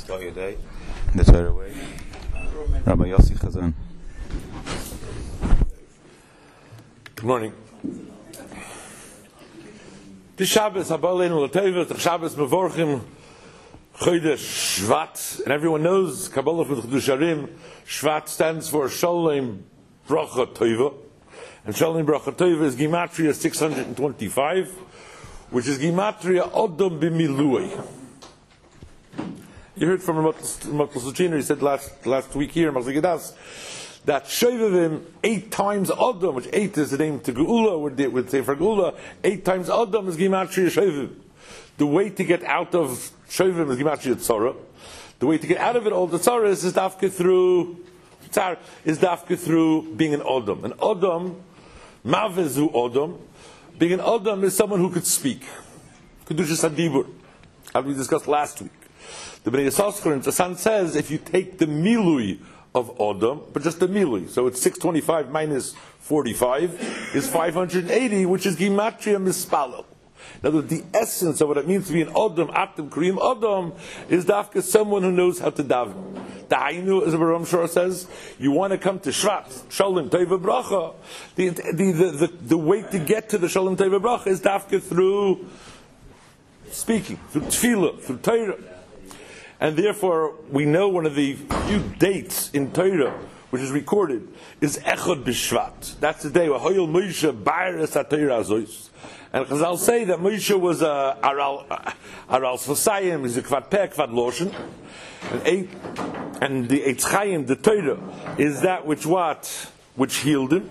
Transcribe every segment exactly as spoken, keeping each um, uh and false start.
Start your day in the Torah way. Rabbi Yossi Chazan. Good morning. This Shabbos, Habalenu L'Teva, the Shabbos Mevorchim, Chodesh Shvat, and everyone knows Kabbalah for the Chedusharim. Shvat stands for Shalom Bracha Tova, and Shalom Bracha Tova is Gematria six hundred twenty-five, which is Gematria Odom B'Milui. You heard from Ramat Luchiner, he said last last week here, that Shovavim, eight times Odom, which eight is the name to Geula, would would say for Geula, eight times Odom is Gematria Shovavim. The way to get out of Shovavim is Gematria Tzara. The way to get out of it all the Tzara is dafka through Tzar, is dafka through being an Odom. An Odom, Mavezu Odom, being an Odom is someone who could speak. Kedushas Hadibur, as we discussed last week. The Bnei Yissaschar in Tzassan says if you take the milui of Odom, but just the milui, so it's six twenty-five minus forty-five is five hundred eighty, which is Gematria Mispalo. In other words, the essence of what it means to be an Odom, Atem Kriyim Odom, is dafka someone who knows how to daven. The Hainu, as the Baram Shor says, you want to come to Shvat, Shalom Teva Bracha. The, the, the, the, the way to get to the Shalom Teva Bracha is dafka through speaking, through Tefillah, through Torah. And therefore, we know one of the few dates in Torah which is recorded is Echad B'Shvat. That's the day where Hoyel Moshe Ba'aretz HaTorah Azois. And Chazal say that Moshe was a Aral Aral Sfosayim, he's a Kvad Peh, Kvad Loshen. And, and the Eitz Chaim, the Torah, is that which what? Which healed him.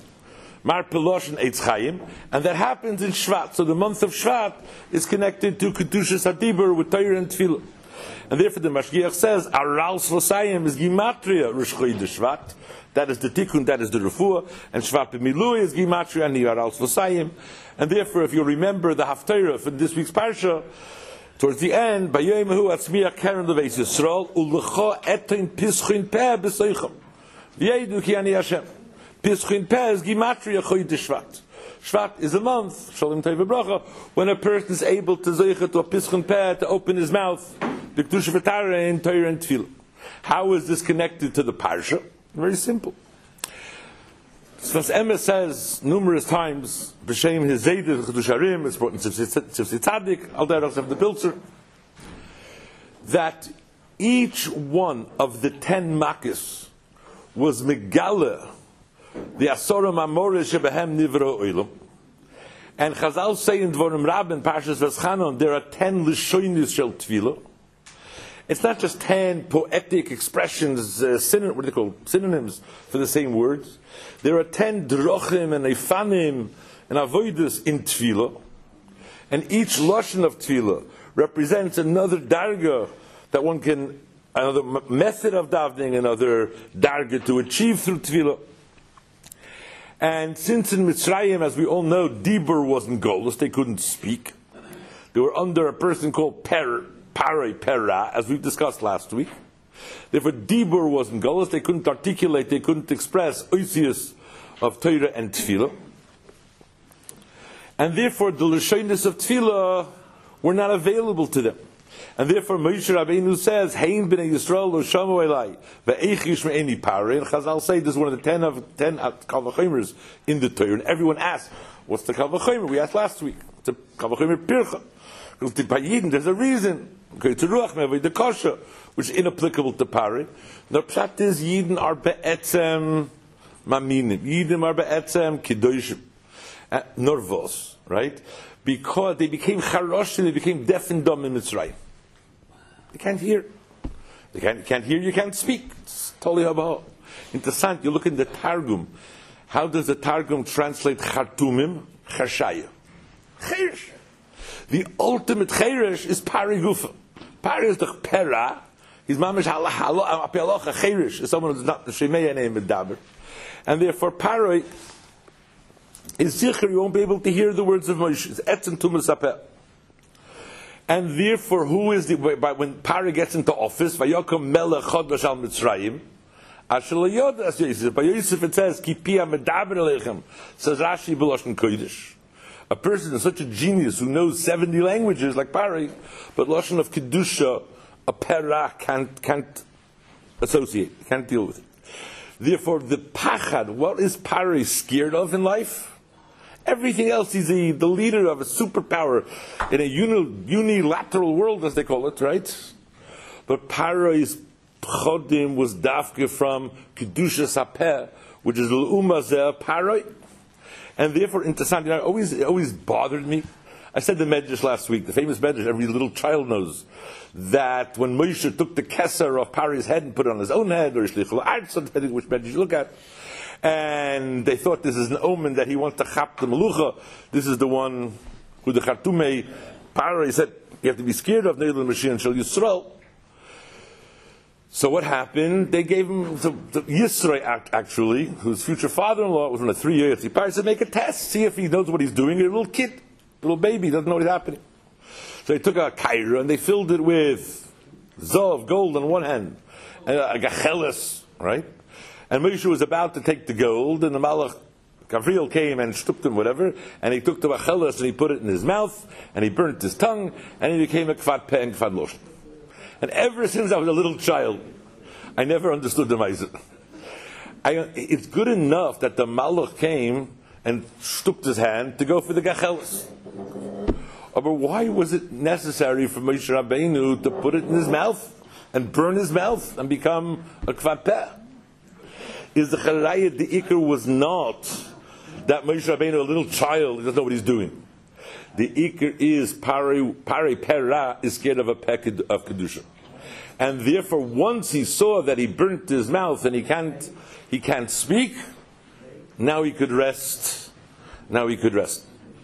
Mar Peloshen Eitz Chaim. And that happens in Shvat. So the month of Shvat is connected to Kedushas Hadibur with Torah and Tefillah. And therefore the Mashgiach says, Aral Sfosayim is Gematria Rosh Chodesh Shvat. That is the Tikkun, that is the Refuah. And Shvat B'Milui is Gematria and Aral Sfosayim. And therefore, if you remember the Haftarah for this week's Parsha, towards the end, Bayoimahu Atzmiach Karen Leveis Yisrael, Ulecha Etein Pischin Peh B'Soichem. V'yedu Ki Ani Hashem. Pischin Peh is Gematria Chodesh Shvat. Shvat is a month, Shalom Teva Bracha, when a person is able to Zoichet to a Pischin Peh, to open his mouth, the Kedusha V'Tarah in Torah and Tefillah. How is this connected to the Parsha? Very simple. Sfas Emes says numerous times, B'Shem his Zaydah Chedusharim, it's brought in Tzivsi Tzadik, Al Derech of the Pilzer, that each one of the ten Makis was Megala, the Asora Mamore Shebehem Nivro Oilam. And Chazal say in Dvorim Rabin, Parshas Veschanon, there are ten Lishonis Shel Tefillah. It's not just ten poetic expressions, uh, synon- what do they call synonyms for the same words. There are ten drochim and efanim and avoidus in tefillah, and each lashon of tefillah represents another darga that one can, another method of davening, another darga to achieve through tefillah. And since in Mitzrayim, as we all know, Dibur wasn't golus, they couldn't speak. They were under a person called Per. Paroi Pera, as we've discussed last week. Therefore, Dibur wasn't Golos, they couldn't articulate, they couldn't express Oisius of Torah and Tefillah. And therefore, the Lashonis of Tefillah were not available to them. And therefore, Moshe Rabbeinu says, Hein b'nei Yisrael lo shamu elai, ve'eich yishma eni paroi. And Chazal say this is one of the ten of ten Kal V'chomers in the Torah. And everyone asks, what's the Kal V'chomer? We asked last week. It's a Kal V'chomer Pircha. There's a reason. Okay, to Ruach Mevei the Kosher, which is inapplicable to Pari. The pshat is Yidden are be'etzem maminim. Yidden are be'etzem kiddushim. Norvos, right? Because they became charoshim, they became deaf and dumb in Mitzrayim. They can't hear. They can't, can't hear, you can't speak. It's totally habah. Interessant, you look in the Targum. How does the Targum translate chartumim? Chashaya. Chirish. The ultimate cheirish is pari gufa. Pari is the pera. He's mamish halacha apialocha cheirish is someone who's not the shemeya name medaber, and therefore pari is zicher. You won't be able to hear the words of Moshe. It's etz and tumas apeh. And therefore, who is the when pari gets into office? Vayokom melech chodesh al Mitzrayim. Ashel yod as Yosef. By Yosef it says ki pia medaber alechem. Says Rashi b'loshen kodesh. A person is such a genius who knows seventy languages like Pari, but Lashon of Kedusha a pera can't, can't associate, can't deal with it. Therefore, the pachad, what is Pari scared of in life? Everything else, he's a, the leader of a superpower in a uni, unilateral world, as they call it, right? But Paro's pchodim was dafke from Kedushas HaPeh, which is l'uma zeh Paro. And therefore, interessant, you know, always, it always bothered me. I said the Medrash last week, the famous Medrash, every little child knows, that when Moshe took the keser of Paro's head and put it on his own head, or Shlichul Arz, depending which Medrash you look at, and they thought this is an omen that he wants to chap the Melucha. This is the one who the Khartoumei Paro said, you have to be scared of Neil Mashiach and Shal Yisrael. So what happened? They gave him, so, so Yisro actually, whose future father-in-law was from a three-year Paro said, make a test, see if he knows what he's doing. A little kid, little baby, doesn't know what's happening. So they took a kaira and they filled it with zov, gold on one hand, and a gachelis, right? And Moshe was about to take the gold, and the Malach Gavriel came and stooped him, whatever, and he took the gachelis and he put it in his mouth, and he burnt his tongue, and he became a kvad peh and kvad loshen. And ever since I was a little child, I never understood the Ma'aseh. It's good enough that the Malach came and stooped his hand to go for the gachelis. Oh, but why was it necessary for Moshe Rabbeinu to put it in his mouth and burn his mouth and become a kvad peh? Is the Charayat, the Iker was not that Moshe Rabbeinu, a little child, he doesn't know what he's doing. The Iker is Pari, Pari Pera is scared of a peh of Kedusha. And therefore, once he saw that he burnt his mouth and he can't, he can't speak, now he could rest. Now he could rest.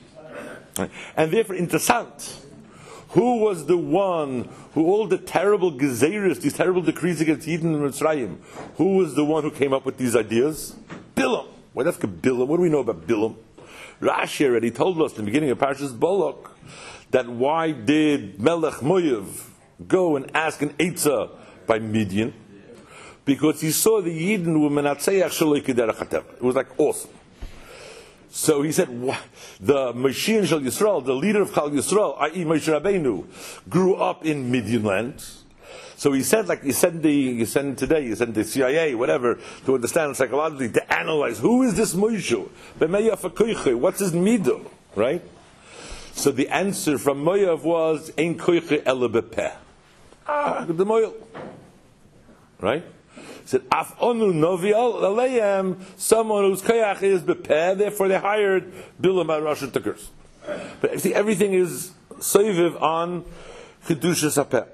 And therefore, interessant. Who was the one who all the terrible gezeirus, these terrible decrees against Yidden and Mitzrayim, who was the one who came up with these ideas? Bilam. Why that's Bilam? What do we know about Bilam? Rashi already told us in the beginning of Parashas Balak that why did Melech Moav go and ask an Eitzah by Midian? Because he saw the Yidden were menatzeach shaloi kederach hatev. It was like awesome. So he said, the Mashiach Shal Yisrael, the leader of Chal Yisrael, that is Moshe Rabbeinu, grew up in Midian land. So he said, like you send the, you send today, you send the C I A, whatever, to understand psychologically, to analyze, who is this Moshe? What's his middle? Right? So the answer from Moav was, Ein koiche ele bepeh. Ah, the Moav. Right? He said, Af onu novial aleim, someone whose koyach is bepeh, therefore they hired Bilam by Rosh Tuckers. But see, everything is soiviv on Kedushas HaPeh.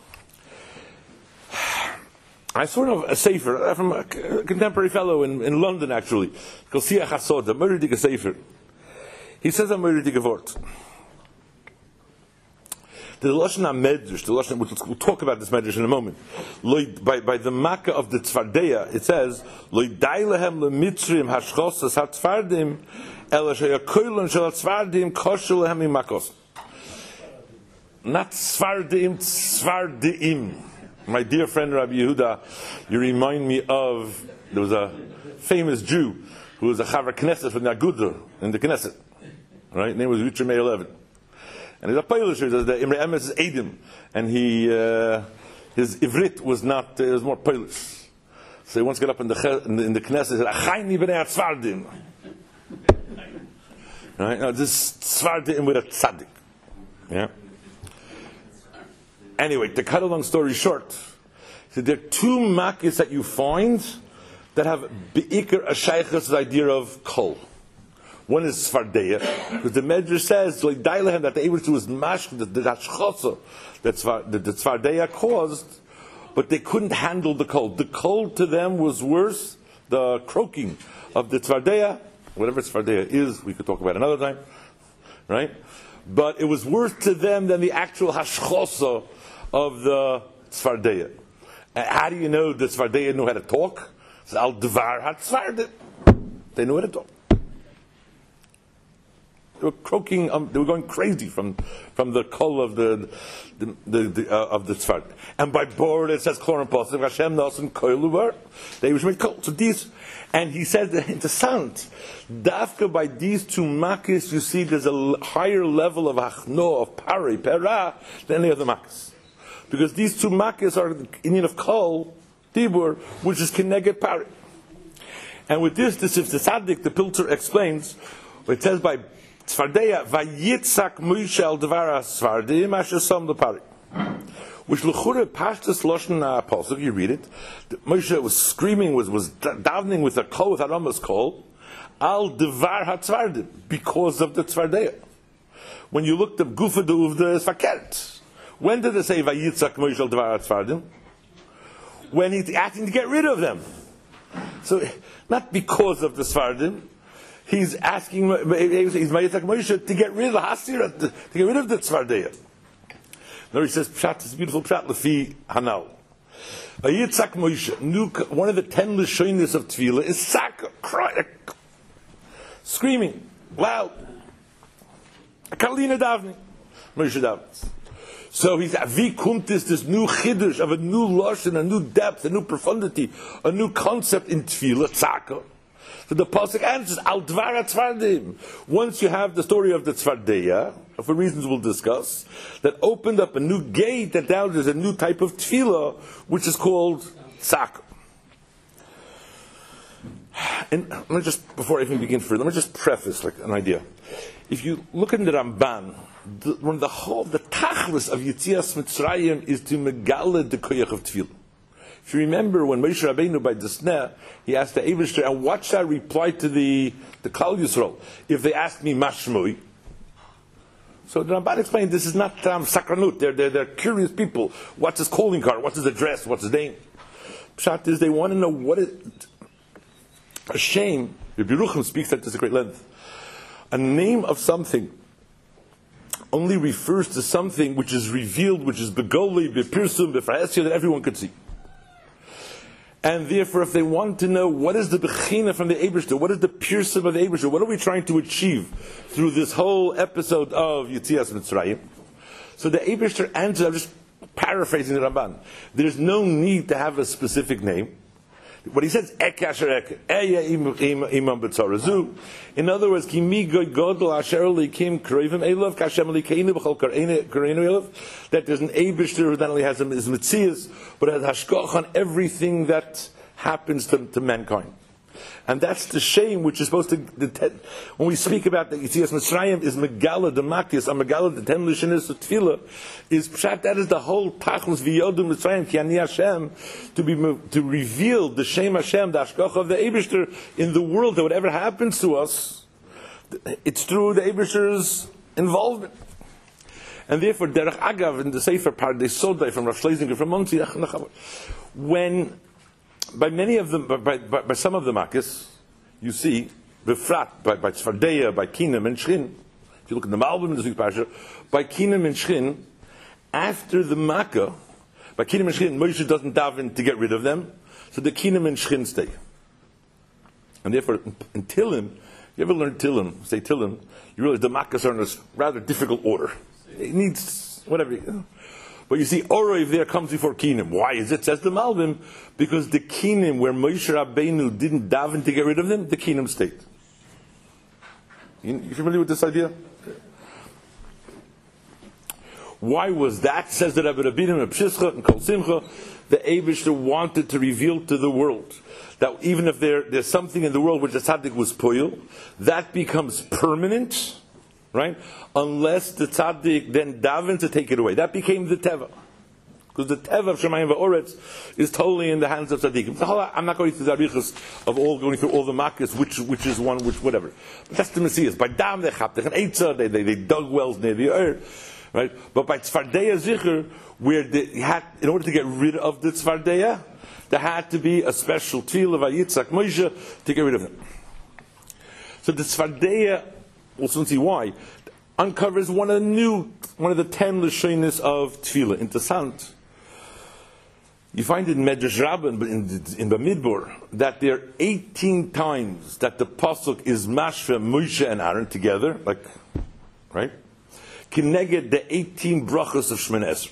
I saw of a sefer from a contemporary fellow in, in London, actually, called Siach HaSod, a Meridige sefer. He says a Meridige word. The Lashon HaMedrash, the Lashon, we'll talk about this Medrash in a moment. By, by the Makkah of the Tzvardeya, it says, Lo yidai lehem lemitzrim hashchosas hatzvardim, ela sheyakoylon shel hatzvardim kosher lehem imakos. Not tzvardim, tzvardim. My dear friend Rabbi Yehuda, you remind me of, there was a famous Jew who was a Chaver Knesset from the Agudah in the Knesset. Right? His name was Richard May eleven. And he's a Polish, the Imre Emes is Edim. And he, uh, his Ivrit was not, uh, it was more Polish. So he once got up in the, in the, in the Knesset and said, Achayni b'nei Tzvardim. Right? Now this Tzvardim with a tzaddik. Yeah? Anyway, to cut a long story short, so there are two makis that you find that have be'ikar ashaychas, the idea of kol. One is Sfardeya, because the Medrash says like Dailahem that the able to was mash the hashchosa that the Sfardeya caused, but they couldn't handle the cold. The cold to them was worse. The croaking of the Sfardeya, whatever Sfardeya is, we could talk about another time, right? But it was worse to them than the actual hashchosa of the Tzvardeya. How do you know the Tzvardeya knew how to talk? It's al dvar hat tzvardet. They knew how to talk. They were croaking. Um, they were going crazy from from the kol of the the, the, the uh, of the tzvard. And by board it says klorim positive Hashem nasan koiluvar. They were made kol. So these, and he said that into sound. Dafka by these two makis, you see there's a higher level of achno of pari pera than any other makis. because these two makkahs are the Indian of Kol, Dibur, which is Keneged Pari. And with this, this is the Tzaddik, the Pilter explains, it says by Tzvardeya, Vayitzak Moshe al Dvara Tzvardim Asher Som the Pari. Which L'chure Pashtus Loshen Apostle, you read it, Moshe was screaming, was, was davening with a kol, with a Rambam's kol, al Dvar HaTzvardim, because of the Tzvardeya. When you looked up Gufa de Uvda is Fakert. When did they say Vayitzak Moshe al Dvar HaTzvardim? When he's asking to get rid of them. So, not because of the Tzvardim, he's asking, he's Vayitzak Moshe to get rid of the Hasira, to, to get rid of the Tzvardeya. Now he says, Pshat, this beautiful Pshat, Lefi Hanal. Vayitzak Moshe, new, one of the ten Lashonis of Tefillah is Saka, crying, screaming, loud. Kalina Davni. Moshe Davnis. So he's Avi Kuntis, this new Chiddush of a new Lashon, a new depth, a new profundity, a new concept in Tefillah, Tzaka. So the Pasuk answers, Al Dvar HaTzvardim. Once you have the story of the Tzvardeya, for reasons we'll discuss, that opened up a new gate, that now there's a new type of Tefillah, which is called Tzaka. And let me just, before I even begin further, let me just preface like an idea. If you look in the Ramban, the, one of the whole, the tachlis of Yitzias Mitzrayim is to megala the koyach of Tefillah. If you remember when Moshe Rabbeinu by the Sneh, he asked the Eivishter, and what shall I reply to the the Klal Yisrael if they ask me Mashmui? So the Ramban explained this is not um, sakranut. They're, they're they're curious people. What's his calling card? What's his address? What's his name? Pshat is they want to know what is a shame. Rabbi Yerucham speaks at this at great length. A name of something only refers to something which is revealed, which is begoli, bepirsum, befraesya, that everyone could see. And therefore, if they want to know what is the bechina from the Eibishter, what is the pirsum of the Eibishter, what are we trying to achieve through this whole episode of Yitzias Mitzrayim? So the Eibishter answers, I'm just paraphrasing the Ramban. There's no need to have a specific name. What he says, Ek asher ek, Eya imam b'tzarazu. In other words, Ki mi godol asher likim kroivim elav, Kashem likeinu b'chol kareinu elav, that there's an Eibishter who not only has his mitzias, but has hashkoch on everything that happens to, to mankind. And that's the shame which is supposed to, the, when we speak about the Yitzias Mitzrayim, is Megala, the Makis, or Megala, the ten Lishanis of Tefillah, is Pshat, that is the whole Tachlus V'yodu Mitzrayim, Ki Ani Hashem, to be, to reveal the Shem Hashem, the Ashkoch of the Eibishter in the world, that whatever happens to us, it's through the Eibishter's involvement. And therefore, Derech Agav, in the Sefer Pardes Sodai, from Rav Schlesinger, from Monsi, when, by many of them, by, by, by some of the Makkahs, you see, Befrat, by, by Tzvardeya, by Kinam and Shchin, if you look at the Malbim in the Zuk Pasha, by Kinam and Shchin, after the Makkah, by Kinam and Shchin, Moshe doesn't daven to get rid of them, so the Kinam and Shchin stay. And therefore, in Tilim, you ever learn Tilim, say Tilim, you realize the Makkahs are in a rather difficult order. It needs, whatever, you know. But you see, Orov there comes before Kinim. Why is it? Says the Malbim, because the Kinim, where Moshe Rabbeinu didn't daven to get rid of them, the Kinim stayed. You, you familiar with this idea? Why was that? Says the Rebbe Rabbinim and Pshischa and Kol Simcha, the Eibishter wanted to reveal to the world that even if there, there's something in the world which the Tzaddik was poil, that becomes permanent, right? Unless the tzaddik then daven to take it away. That became the teva. Because the teva of Shemayim Va'oretz is totally in the hands of tzaddikim. I'm not going through the arichas of all going through all the makkahs, which which is one, which whatever. But that's the Messias. By dam they chaptech and eitzah, they, they they dug wells near the earth, right? But by tzvardeya zicher, where they had, in order to get rid of the tzvardeya, there had to be a special tefillah of Yitzchak Moshe to get rid of them. So the tzvardeya, we'll soon see why, uncovers one of the new, one of the ten Lashonis of Tefillah. Interessant. You find it in Medrash Rabbah, in, in Bamidbar, that there are eighteen times that the pasuk is Mashva, Moshe and Aaron together, like, right? Kineged the eighteen brachos of Shemini Esrei.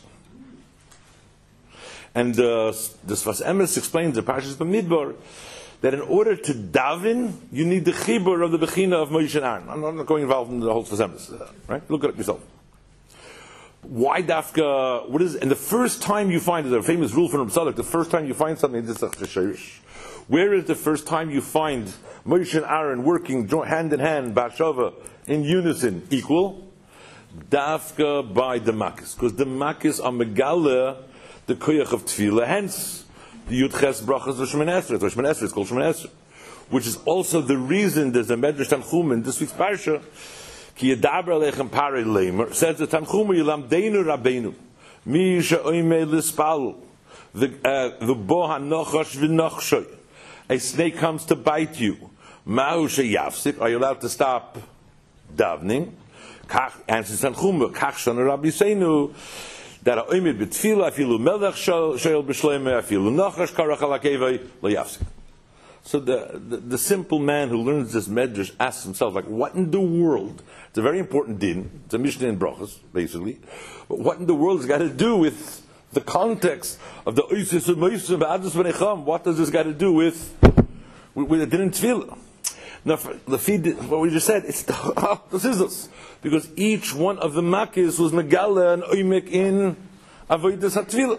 And uh, the Sfas Emes explains the Parshas Bamidbar, that in order to daven, you need the chibur of the bechina of Moshe and Aaron. I'm not going involved in the whole Sfas Emes, right? Look at it yourself. Why dafka? What is? And the first time you find it, a famous rule from Rav Tzadok, the first time you find something, this is where is the first time you find Moshe and Aaron working hand in hand, Bashava, in unison, equal? Dafka by the Makis, because the Makis are Megala, the Koyach of Tefillah. Hence, the Yud Ches Brachas of Shemoneh Esrei. So Shemoneh Esrei is called Shemoneh Esrei, which is also the reason there's a Medrash Tanchum in this week's parsha. Ki Yadaber Aleichem Parei Leimer says the Tanchum Yilamdeinu Rabbeinu Mi She'oimei Lispalu the the Bo HaNochash V'Nochshoy. A snake comes to bite you. Ma'u She'yafsik. Are you allowed to stop davening? Kach answers Tanchum Kach Shana Rabbi Seinu that Ha'oimei B'Tfila Afilu Melech She'el B'Shleimei Afilu Nochash Karach Alakevei Lo Yafsik. So the, the the simple man who learns this medrash asks himself, like, what in the world? It's a very important din. It's a Mishnah in Brachos, basically. But what in the world has got to do with the context of the Oisis and Moisim Ba'adus V'necham? What does this got to do with with, with the din in Tefillah? Now, the feed, what we just said, it's the, this is us, because each one of the Makis was Megala and Oimek in Avodas HaTefillah,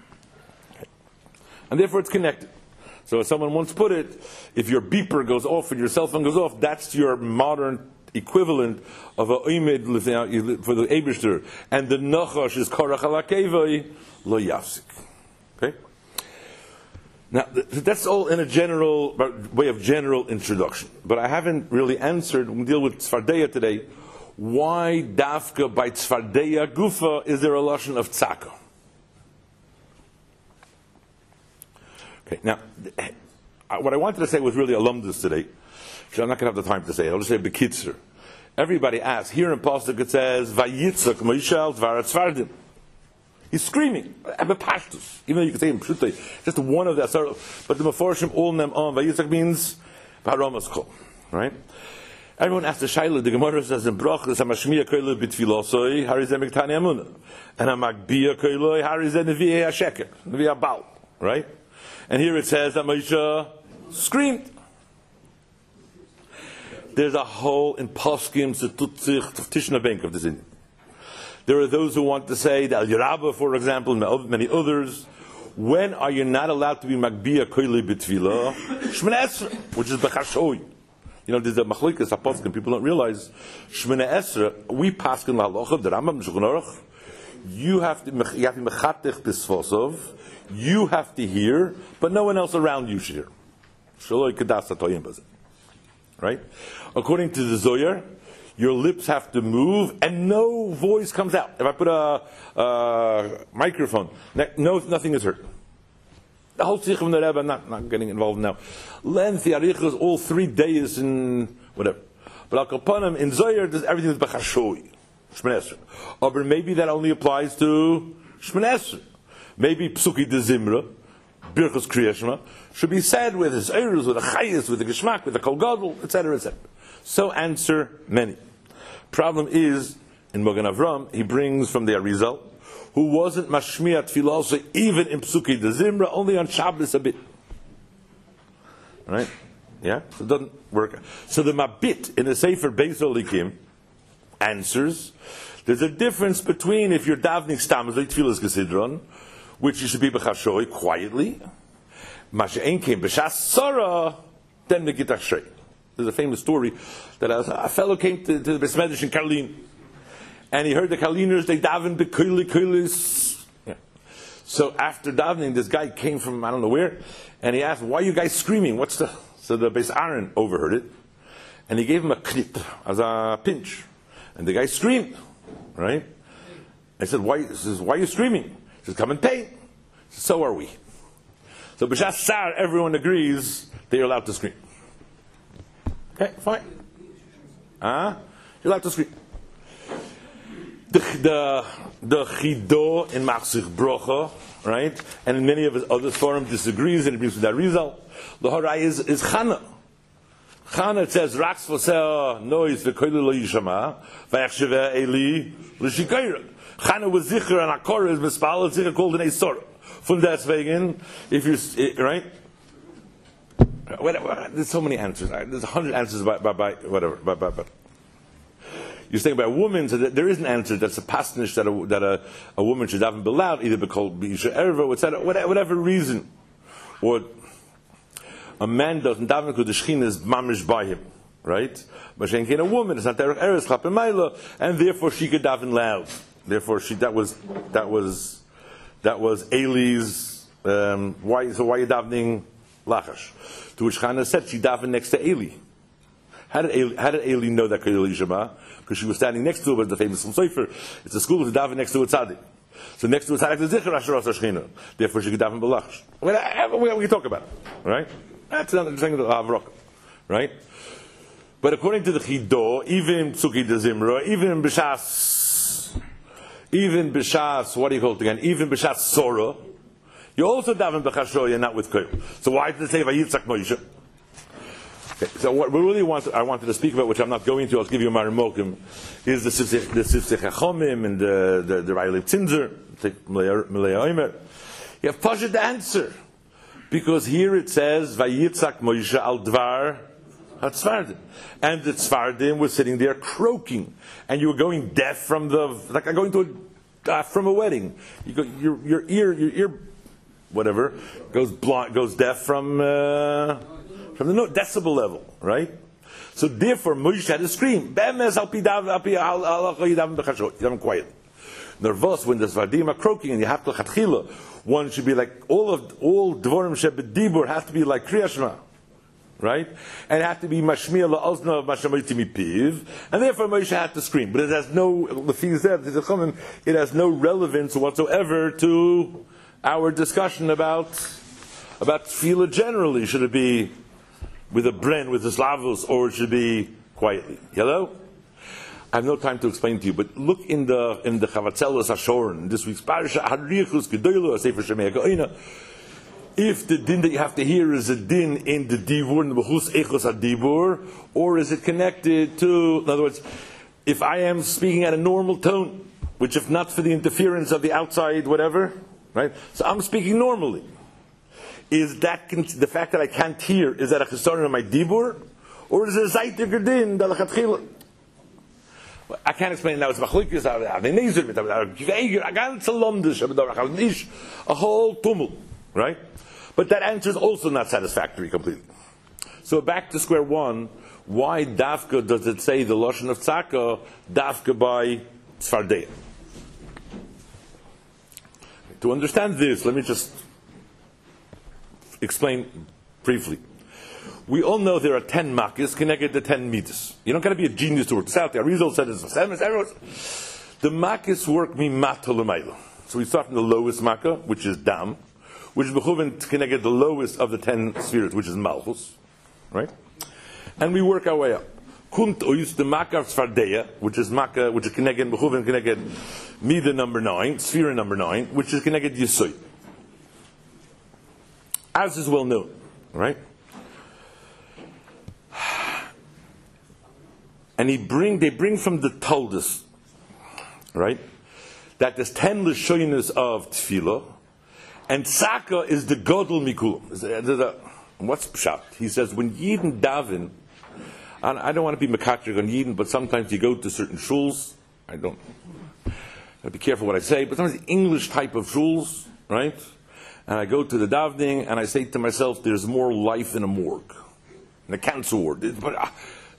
and therefore it's connected. So as someone once put it, if your beeper goes off and your cell phone goes off, that's your modern equivalent of a oimid for the Eibishter. And the Nachash is Korach Alakevai Lo Yafsik. Okay? Now, that's all in a general way of general introduction. But I haven't really answered, we deal with Tzfardeya today, why Dafka by Tzfardeya Gufa is there a lashon of Tzaka? Okay, now, what I wanted to say was really alumdus today, which I'm not going to have the time to say. I'll just say Bekitzer. Everybody asks. Here in Pasuk it says, Vayitzak Moishel Dvarat Tzfardim. He's screaming. Abepashtus. Even though you can say in Pshutay, just one of that. But the Meforshim all them on. Vayitzak means Varomas Kol. Right? Everyone asks the Shaila. The Gemara says in Brachos, Hamashmiya Koiloi B'Tfilosoi, Harizeh Miktani Amunah. And Hamagbiya Koiloi, Harizeh Nevi'eh HaSheker. Nevi'eh HaBaal. Right? And here it says that Moshe screamed. There's a whole in Poskim Zetutzich Tishna Bank of this Indian. There are those who want to say that Al Yerabah, for example, and many others, when are you not allowed to be Magbiya Koili B'Tfilah? Shemoneh Esrei, which is B'chashoy. You know, there's a Machlikas HaPoskim, people don't realize. Shemoneh Esrei, we Paskin L'Halacha, the Rambam, Shulchan Aruch, you have to, you have to Mechatech B'Sfosov, you have to hear, but no one else around you should hear. Right? According to the Zohar, your lips have to move and no voice comes out. If I put a, a microphone, no, nothing is heard. The whole Tzich of the Rebbe, I'm not, not getting involved now. Length, the Arichas, all three days in whatever. But Al Kapanim, in Zohar, everything is B'chashoy. Shemoneh Esrei. Or maybe that only applies to Shemoneh Esrei. Maybe Psuki de Zimra, Birchos Kriyashma, should be said with his Eirus, with the Chayas, with the Geshmak, with the Kol Gadol, et cetera, et cetera. So answer many. Problem is, in Mogen Avram, he brings from the Arizal, who wasn't Mashmiya Tfilah also even in Psuki de Zimra, only on Shabbos a bit. Right? Yeah? So it doesn't work. So the Mabit in the Sefer Beis Olikim answers, there's a difference between if you're davening Stam, like Tfilas Gesidron, which you should be b'chashoy quietly. Masha'en came b'shas Sarah, then the Gitach. There's a famous story that a, a fellow came to, to the Beis Medrash in Karlin, and he heard the Karliners, they daven b'koili koilis. Yeah. So after davening, this guy came from I don't know where, and he asked, "Why are you guys screaming? What's the?" So the Beis Aaron overheard it, and he gave him a knip as a pinch, and the guy screamed. Right? I said, "Why?" He says, "Why are you screaming?" He says, "Come in pain." So are we. So b'shas sar, everyone agrees they're allowed to scream. Okay, fine. Ah, huh? You're allowed to scream. The the the chido in Machzich Brocha, right, and in many of his other forums disagrees and agrees with that result. The haray is is Chana. Chana says Raks v'seh noise v'koili lo yishama v'yachsheveh Eli l'shikayra. Chana was Zichar and Akora is Mispal, Zichar called an Eisor. From deswegen, if you, right? Whatever, there's so many answers. There's a hundred answers by, by, by whatever. By, by, by. you're saying by a woman, so that there is an answer that's a pasnish that a, that a, a woman should have been allowed, either because B'isha Erva, et cetera, whatever reason. Or a man doesn't daven because the Shechina is mamish by him, right? But she ain't a woman, it's not derech eretz chapemayla, and therefore she could daven loud. Therefore, she that was that was that was Eli's. Um, why? So why are you davening lachash? To which Chana said she davened next to Eli. How did Eli, how did Eli know that Koyel Yishama? Because she was standing next to him, but the famous Sefer. It's a school to daven next to a tzaddik. So next to a tzaddik is Zichar Asher Asher Shechina. Therefore, she could daven b'lachash. We, we, we talk about it, right? That's another thing of Havrok, right? But according to the Chido, even Tzuki de Zimra, even B'shas, even B'shas, what do you call it again? Even B'shas Sora, you also daven b'chashoya, not with koil. So why did it say Vayitzak Moshe? Okay, so what we really want, I wanted to speak about, which I'm not going to, I'll give you a Marimokim, is the Sifsech HaChomim and the the, the Raylev Tzimzer, Melei Omer. You have Pasha the answer. Because here it says, Vayitzak Moshe al Dvar HaTzvardim. And the Tzvardim were sitting there croaking. And you were going deaf from the, like I'm going to a, uh, from a wedding. You go, your, your ear, your ear, whatever, goes blind, goes deaf from, uh, from the note, decibel level, right? So therefore, Moshe had to scream, Be'emes al pidav, al pi, al, al, yidam b'chashot, yidam quiet. Nervous, when the Tzvardim are croaking and you have to chatchila, one should be like, all of, all dvorim shebedibur have to be like Kriya Shema. Right? And it had to be mashmiya la'ozna mashamoyti mipiv, and therefore Moshe had to scream. But it has no, the thing is that it has no relevance whatsoever to our discussion about about tefillah generally. Should it be with a bren, with a slavos, or it should be quietly? Hello? I have no time to explain to you, but look in the in the Chavatzelos Hashoron, this week's parasha, Hadrichus Gedoylo, Sefer Shemei Goina. If the din that you have to hear is a din in the dibur, in the mechus echos adibur, or is it connected to, in other words, if I am speaking at a normal tone, which if not for the interference of the outside, whatever, right? So I'm speaking normally. Is that, the fact that I can't hear, is that a chesaron of my dibur? Or is it a zaytiger din, da lachatchila? I can't explain now. It's machlokes, a whole tumult, right? But that answer is also not satisfactory completely. So back to square one. Why dafka does it say the lashon of tzaka dafka by tzvardeya? To understand this, let me just explain briefly. We all know there are ten makkahs connected to ten midas. You don't got to be a genius to work this out. The Arizal said it's seven. The makkahs work mimata l'mayla. So we start from the lowest makkah, which is dam, which is mechuven connected the lowest of the ten spheres, which is malchus, right? And we work our way up. Kunt oyus the makkah of tzvardeya, which is makkah, which is connected mechuven connected mida number nine, sphere number nine, which is connected yisoy. As is well known, right? And he bring, they bring from the Talmud, right, that there's ten lashonos of tefillah, and tzaka is the godel mikulam. What's pshat? He says when Yidden daven, and I don't want to be mekatrik on Yidden, but sometimes you go to certain shuls. I don't. I have to be careful what I say, but sometimes the English type of shuls, right? And I go to the davening, and I say to myself, "There's more life in a morgue, in a cancer ward." But uh,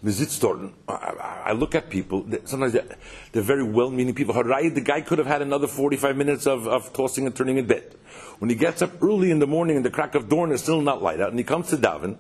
I look at people, sometimes they're, they're very well-meaning people. The guy could have had another forty-five minutes of, of tossing and turning in bed. When he gets up early in the morning and the crack of dawn is still not light out, and he comes to daven,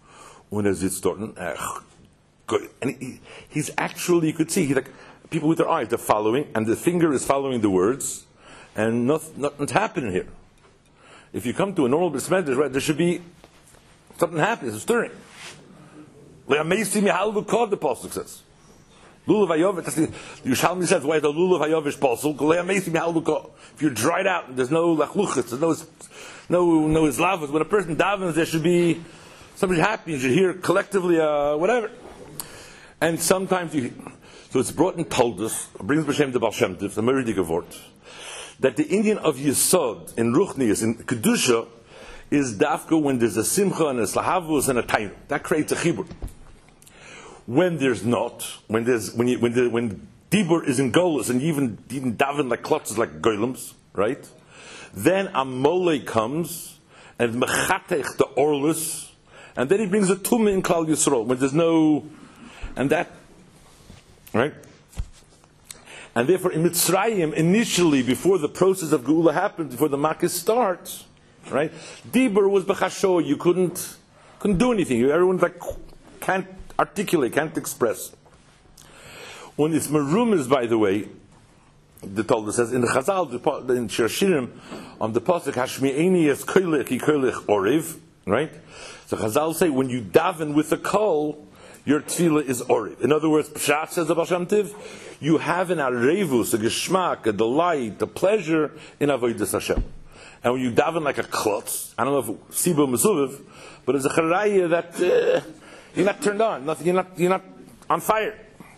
and he, he's actually, you could see, he like people with their eyes, they're following, and the finger is following the words, and nothing, nothing's happening here. If you come to a normal besmeder, right, there should be something happening, it's stirring. The pasuk says. Lulav hayov, the Yerushalmi says, why the lulav hayov is pasuk? If you're dried out, and there's no lachluchas, there's no no no islavas. When a person davens, there should be somebody happy. You should hear collectively, uh, whatever. And sometimes you, so it's brought and told us, brings b'shem the Baal Shem Tov, the Meridi Gevort, that the Indian of Yesod in Ruchnius in Kedusha is dafka when there's a simcha and a slahavus and a tainu. That creates a chibur. when there's not, when there's when you, when the, when dibur is in golus and you even even daven like klotzes like golems, right? Then a mole comes and mechatech the orlus, and then he brings a tumah in Klal Yisrael when there's no, and that, right? And therefore, in Mitzrayim, initially, before the process of Geula happened, before the Makkah starts, right? Dibur was b'chasho. You couldn't couldn't do anything. Everyone like can't articulate, can't express. When it's merumas, by the way, the Talmud says in the Chazal, in Shir Shirim, on the pasuk Hashmi'eni es koilech ki koilech oriv, right? So Chazal say when you daven with the kol, your tefillah is oriv. In other words, Pshat says the Baal Shem Tov, you have an arevus, a geschmack, a delight, a pleasure in avodas Hashem. And when you daven like a klotz, I don't know if sibo mesuviv, but it's a charaya that uh, you're not turned on, nothing, you're not, you're not on fire.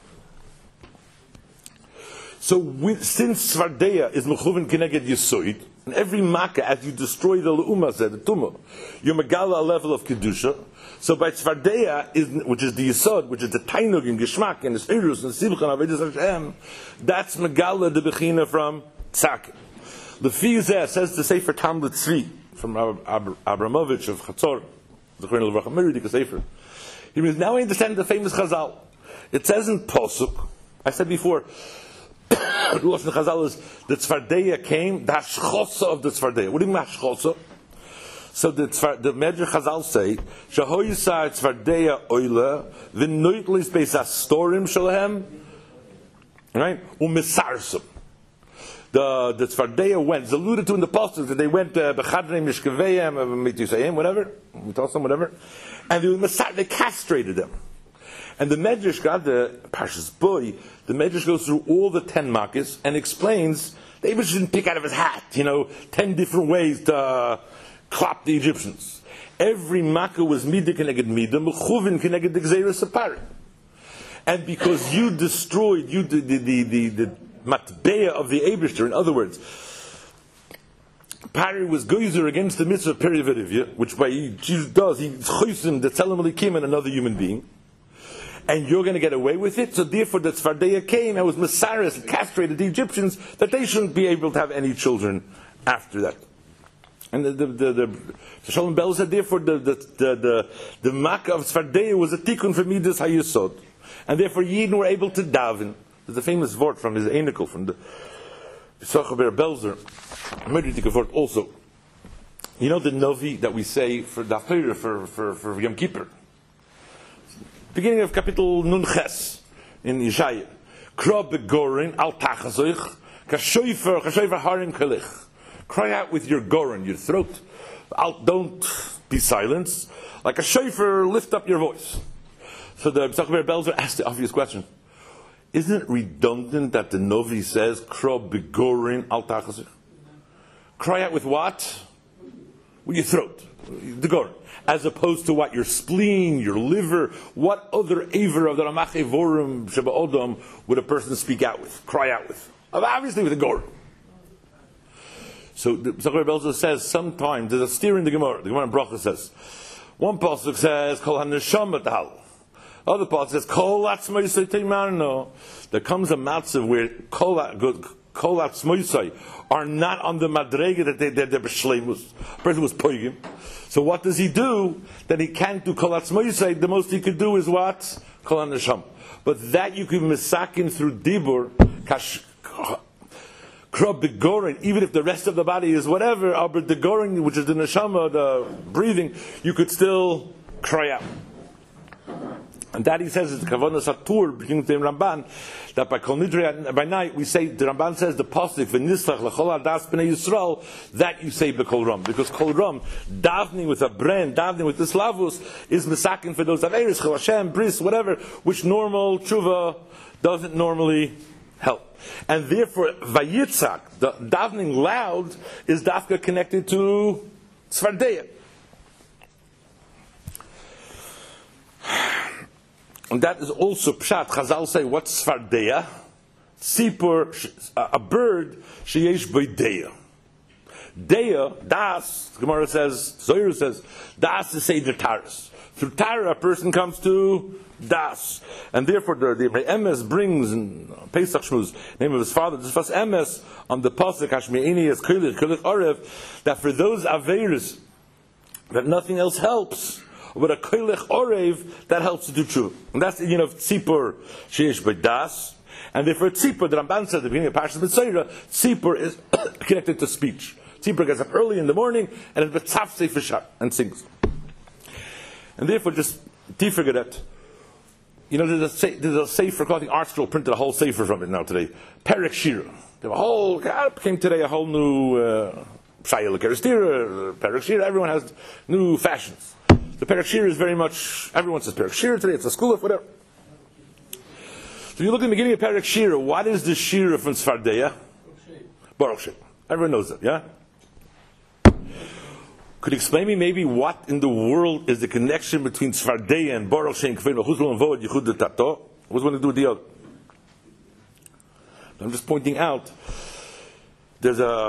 So with, since Svardeya is mechuven keneged yisoid, and every makkah, as you destroy the le'umah, said the tumah, you're megala a level of kedusha. So by Svardeya, is, which is the yisod, which is the tainug and geshmak and the seirus and simcha and avodas Hashem, that's megala the bechina from tzak. The Fizeh says the Sefer Talmud Tzvi from Ab- Ab- Abramovich of Chatzor, the Chornel of Rachamiridik Sefer. He means now I understand the famous Chazal. It says in Posuk, I said before, the Lashon Chazal is the Tzvardeya came, the Hashchosa of the Tzvardeya. What do you mean Hashchosa? So the tzvar, the Medrash Chazal say, Shahoyisar Tzvardeya Oila, V'noitlis Beis Astorim Shalahem, right? U'Misarsum. The the Tzvardeya went, it's alluded to in the Apostles, that they went Bechadrei Mishkeveyim, Mitusayim, whatever, Mitusayim, whatever, and they, they castrated them. And the Medrash, God, the Parshas Boy, the Medrash goes through all the ten makkahs and explains the Abish didn't pick out of his hat, you know, ten different ways to uh, clap the Egyptians. Every makkah was midah keneged midah, mechuvin keneged the gzeirus apart. And because you destroyed, you the the the the, the matbeya of the Abishter, in other words, Pari was goyzer against the mitzvah perividivya, which by Jesus does, he chosim the tzelem alikim and another human being. And you're going to get away with it. So therefore the Tzvardeya came and was Messiris and castrated the Egyptians that they shouldn't be able to have any children after that. And the the the, the, the Shalom Bell said therefore the the the the, the Makkah of Tzvardeya was a tikkun for Midas HaYesod. And therefore Yidden were able to daven. There's a famous word from his Einikel, from the Sachaber Belzer, a Medritik word also. You know the Novi that we say for Dafir for for for Yom Kippur? Beginning of Kapitel Nun Ches in Yeshaya. Kro begorin al tachazoich kashoifer kashoifer harim kalich. Cry out with your gorin, your throat. Al, don't be silenced. Like a shofar, lift up your voice. So the Psachber Belzer asked the obvious question: isn't it redundant that the Novi says Kro begorin al tachazoich? Cry out with what? With your throat, the gorin. As opposed to what? Your spleen, your liver. What other aver of the Ramach Evorim Sheba Odom would a person speak out with, cry out with? Obviously with a gore. So the Zachariah Belzer says sometimes, there's a steer in the Gemara. The Gemara in Bracha says, one pasuk says, Kol HaNeshama Tahal. Other pasuk says, Kol Atzmoisei Teimarno. There comes a matzav where Kol Atzmoisei are not on the madrega that they, they're, they're b'shleimus. A person was poigim. So what does he do? That he can't do kol atzmoisei. The most he could do is what? Kol haneshama. But that you can misakin through dibur, kash, krab begorin, even if the rest of the body is whatever, but the gorin, which is the neshama, the breathing, you could still cry out. And that he says is the Kavanah Satur between the Ramban, that by Kol Nidre by night we say, the Ramban says the pasuk v'nislach l'chol hadas b'nei Yisrael, that you say b'Kol Ram, because Kol Ram, davening with a brand, davening with the slavus, is misakin for those averis, Chol Hashem, bris, whatever, which normal tshuva doesn't normally help. And therefore, vayitzak, the davening loud, is dafka connected to Tzvardeya. And that is also pshat. Chazal say, what's Svardeya? Sipur, a bird, sheyesh boideya. Dea, das, the Gemara says, Zohar says, das is Seder Taras. Through Tara, a person comes to das. And therefore, the, the Emes brings in Pesach Shmuz, name of his father, this first Emes, on the Pasuk, Hashmi'ini, as Kilich, Kilich Orev, that for those Averis, that nothing else helps, but a Kilich Orev, that helps to do true. And that's the union of Tzipur, Sheish B'das. And therefore, Tzipur, the Ramban said at the beginning of Parshas Mitzayra, Tzipur is connected to speech. Tzipur gets up early in the morning, and it's B'tzaf Sefer and sings. And therefore, just do forget that. You know, there's a, there's a Sefer Clothing Art Scroll printed a whole Sefer from it now today. Perek Shira. There a whole came today a whole new Shayla Kerestira, Perek Shira. Everyone has new fashions. The Perek Shira is very much everyone says Perek Shira today. It's a school of whatever. So you look at the beginning of Perek Shira. What is the Shira from Sfardeya? Baruch Shem. Everyone knows that, yeah. Could you explain me maybe what in the world is the connection between Tzfardeya and Baruch Shem Kfein Chuzul and Vod Yichud Tato? What's going to do with the other? I'm just pointing out. There's a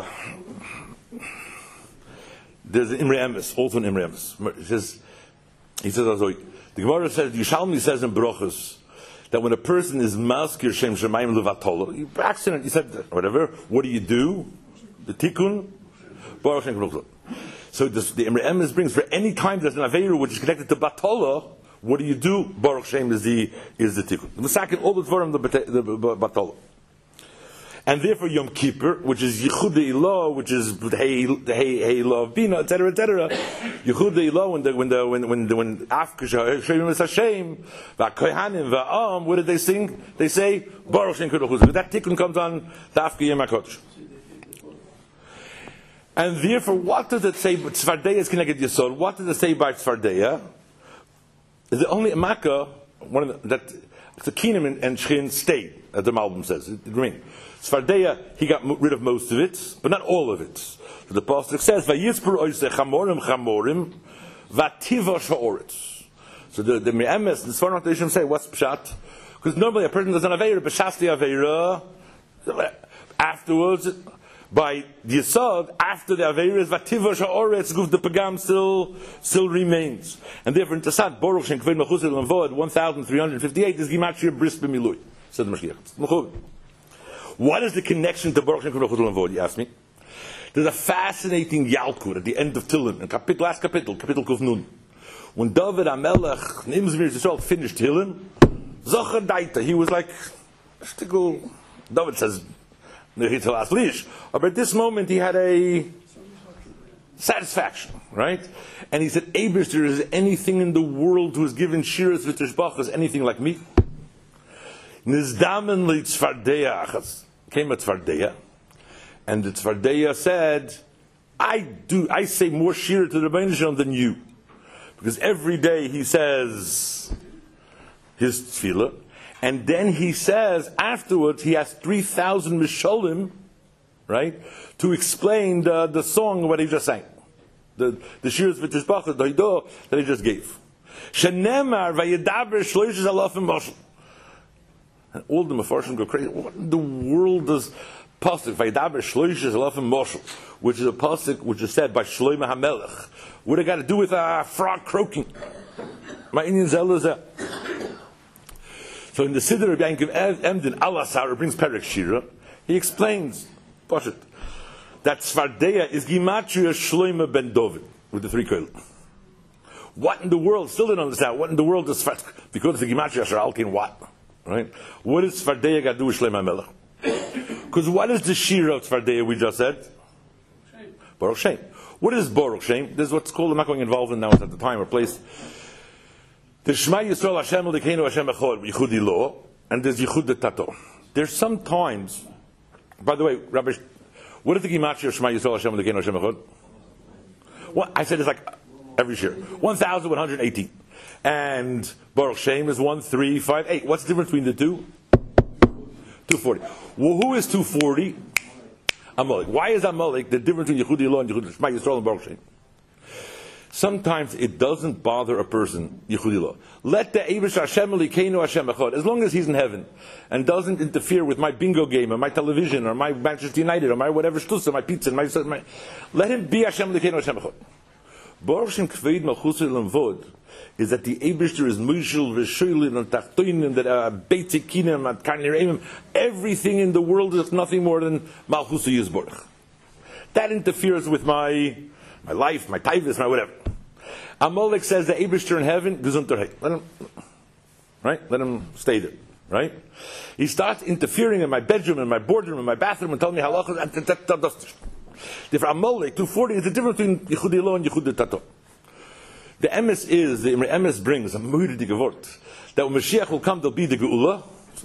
there's an Imre Emes, also an Imre Emes. He says he says also, the Gemara says Yishalmi says in Brochus that when a person is Maskir Shem Shemayim Levatolo, by accident he said whatever. What do you do? The Tikkun Baruch Shem Kfein Chuzul. So this, the Imre Emes brings for any time there's an Aveira which is connected to Batola, what do you do? Baruch Shem is the is the Tikkun. The Masakin all the Dvarim the, the, the Batola. And therefore Yom Kippur, which is Yichud Ilah, which is the Hey Hey Love Bina, et cetera, et cetera. Yichud Ilah when the when the when when the, when Afkish Hashem is Hashem, VaKohanim VaAm, what did they sing? They say Baruch Shem Kudachuz. That Tikkun comes on the Afki Yom HaKodesh. And therefore, what does it say? Tzfardeya is connected to Yisod. What does it say by Tzfardeya? Is it only a Makkah, one of the, that the Kingdom and, and Shechin stayed, as the Malbim says. It remained. Tzfardeya, he got rid of most of it, but not all of it. So the Pasuk says, "Vayispur oiseh chamorim chamorim, vativosh ha'oretz." So the the Me'emes, the Sforno Tradition say, what's pshat? Because normally a person does an aveira, b'shas the aveira. Afterwards, by the Yisod, after the Aveira is Vativosh HaOretz, the Pagam still still remains. And therefore in Tassad, Baruch Shem Kvein Mechusel and Vod, one thousand three hundred fifty-eight is Gimatria Bris B'Milui, said the Mashiach. What is the connection to Baruch Shem Kvein Mechusel and Vod, you ask me? There's a fascinating Yalkut at the end of Tillim, in capital, last capital, capital Kuf Nun. When David HaMelech, Nimz Mir Yisrael, finished Tillim, Zocher Daita, he was like, David says, but at this moment he had a satisfaction, right? And he said, Eibush, there is anything in the world who has given Shiras V'Tishbachas anything like me? Nizdamen li Tzfardeya achas. Came a Tzfardeya. And the Tzfardeya said, I do, I say more Shira to the Rebbeinu Shalom than you. Because every day he says his tefillah. And then he says, afterwards, he has three thousand Misholim, right, to explain the, the song what he just sang. The the Shiras V'Tishbachas, the Hidah that he just gave. Shenemar v'yedaber shloishes alafim moshel. And all the Mefarshim go crazy. What in the world does pasuk v'yedaber shloishes alafim moshel, which is a pasuk which is said by Shlomo HaMelech? What it got to do with a frog croaking? My Indian zeal is that. So in the Siddur of Yankiv Emden Alasar brings Perek Shira, he explains, Pashat, that Tzfardeya is Gimatria Shloime ben David with the three koil. What in the world? Still didn't understand. What in the world is Tzfardeya? Because it's the Gimatria Sharalkin what? Right? What is Tzfardeya got to do with Shloime HaMelech? Because what is the Shira of Tzfardeya we just said? Shem. Baruch Shem. What is Baruch Shem? This is what's called, I'm not going involved in now at the time or place. There's Shema Yisrael Hashem Elokeinu Hashem Echad Yichud Ilah, and there's Yichud Tato. There's sometimes, by the way, Rabbi, what is the Gimatria of Shema Yisrael Hashem Elokeinu Hashem Echad? What I said it's like every year, one thousand one hundred eighteen, and Baruch Shem is one three five eight. What's the difference between the two? Two forty. Well, who is two forty? Amalek. Why is Amalek the difference between Yichud Ilah and Yichud Shema Yisrael and Baruch Shem? sometimes it doesn't bother a person, Yichudi Lo. Let the Eibush Hashem Elokeinu Hashem Echad, as long as he's in heaven, and doesn't interfere with my bingo game, or my television, or my Manchester United, or my whatever shtusa, my pizza, my, my, let him be Hashem Elokeinu Hashem Echad. Baruch Shem Kveid Malchusei Lemvod is that the Eibishter is Mushel V'Shoylin and Tachtoinim, that are Beitei Kinem and Karnireim, everything in the world is nothing more than Malchusei Yisborach. That interferes with my my life, my taivus, my whatever. Amalek says the Eibishter in heaven, Gesundheit. Let him, right? Let him stay there, right? He starts interfering in my bedroom, in my boardroom, in my bathroom, and telling me halachas. For Amalek, two forty is the difference between Yichudi Lo and Yichudi Tato. The emes is, the emes brings, a muhirdi gewort, that when Mashiach will come, there'll be the Geula.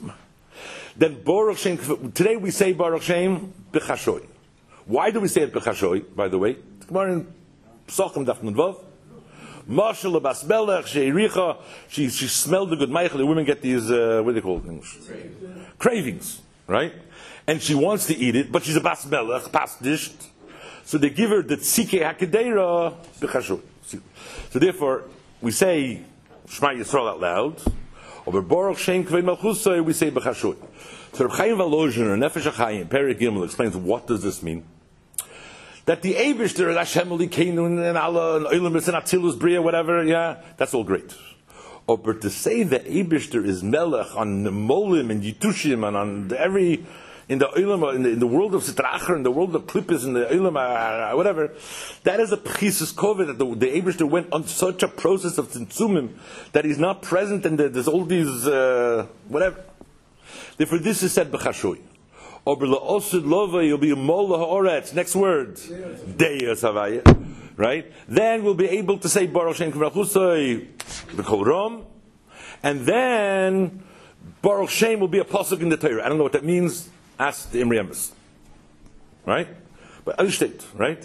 Then Baruch Shem, today we say Baruch Shem B'chashoy. Why do we say it B'chashoy, by the way? Come in Psachim Daf Nudvav. Marshal Bas Melech, Sheiricha, she she smelled the good Meichel. The women get these, uh, what do they call it in English? Cravings. Cravings, right? And she wants to eat it, but she's a Bas Melech, pasdished. So they give her the Tzike HaKedeira B'chashoy. So therefore, we say Shema Yisrael out loud, or Baruch Shem Kveid Malchusei, we say B'chashoy. So Reb Chaim Volozhin, or Nefesh HaChaim, Perek Gimel, explains what does this mean. That the Eibishter is Hashem Elokeinu and Allah and Olam and Atzilus Bria, whatever, yeah, that's all great. Or but to say the Eibishter is Melech on the Molim and Yitushim and on every in the Olam, in the, in the world of Sitracher, in the world of Klippus, in the Olam, uh, whatever, that is a Pchisus Kovid, that the, the Eibishter went on such a process of Tzimtzumim that he's not present and there's all these uh, whatever. Therefore, this is said B'chashoy. Or B'la'osid Lova, you'll be a Mola Ha'oretz. Next word. Deus Havaya. Right? Then we'll be able to say Baruch Shem Kveid Malchusei B'Kol Rom. And then Baruch Shem will be a pasuk in the Torah. I don't know what that means. Ask the Imri Emes. Right? But I'll state, right?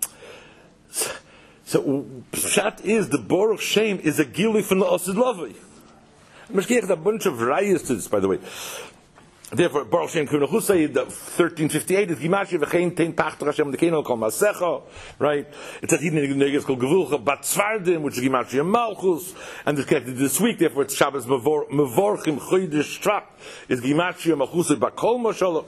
So, Pshat is the Baruch Shem is a gili from the Osid Lova. Meshkiach, a bunch of rayas to this, by the way. Therefore, Baruch Shem Kveid Malchusei, the thirteen fifty-eight is Gimatria v'chein tein pachter Hashem Elokeinu kol masecha, right? It's a hidden neges called Gevulcha Bat Tzvardim, which is Gimatria Malchus, and it's connected this week. Therefore, it's Shabbos Mevorchim Chodesh Shvat is Gimatria Malchusei Bakol Moshalom.